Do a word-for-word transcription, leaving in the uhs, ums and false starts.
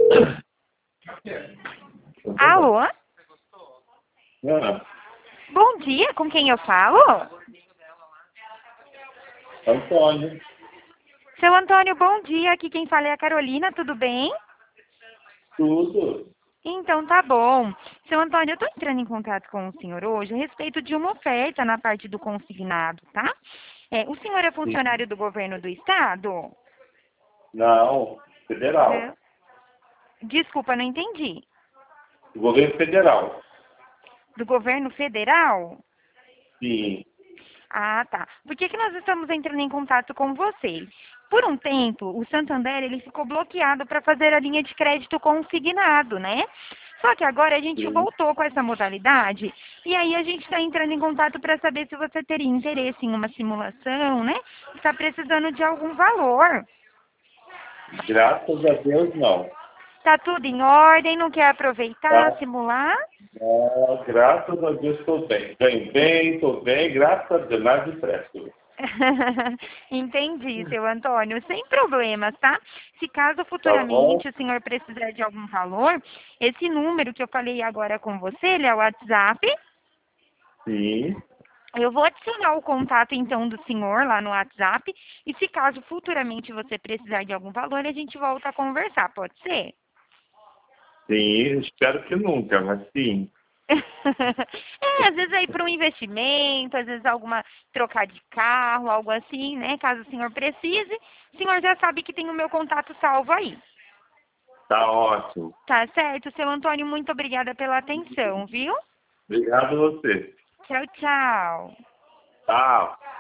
Alô? Ah, Bom dia, com quem eu falo? Antônio, Seu Antônio, bom dia. Aqui quem fala é a Carolina, tudo bem? tudo. Então tá bom. Seu Antônio, eu tô entrando em contato com o senhor hoje a respeito de uma oferta na parte do consignado, tá? É, o senhor é Sim. funcionário do governo do estado? Não, federal. Não. Desculpa, não entendi. Governo federal. Do governo federal? Sim. Ah, tá. Por que que nós estamos entrando em contato com vocês? Por um tempo, o Santander ele ficou bloqueado para fazer a linha de crédito consignado, né? Só que agora a gente Sim. voltou com essa modalidade e aí a gente está entrando em contato para saber se você teria interesse em uma simulação, né? Está precisando de algum valor. Graças a Deus, não. Tá tudo em ordem, não quer aproveitar, Tá? simular? Ah, graças a Deus estou bem. Ganho bem, estou bem, graças a Deus, nada de presto. Entendi, seu Antônio, sem problemas, tá? Se caso Tá bom? futuramente o senhor precisar de algum valor, esse número que eu falei agora com você, ele é o WhatsApp. Sim. Eu vou adicionar o contato então do senhor lá no WhatsApp e se caso futuramente você precisar de algum valor, a gente volta a conversar, pode ser? Sim, espero que nunca, mas sim. É, às vezes aí para um investimento, às vezes alguma trocar de carro, algo assim, né? Caso o senhor precise, o senhor já sabe que tem o meu contato salvo aí. Tá ótimo. Tá certo, seu Antônio, muito obrigada pela atenção, viu? Obrigado a você. Tchau, tchau. Tchau.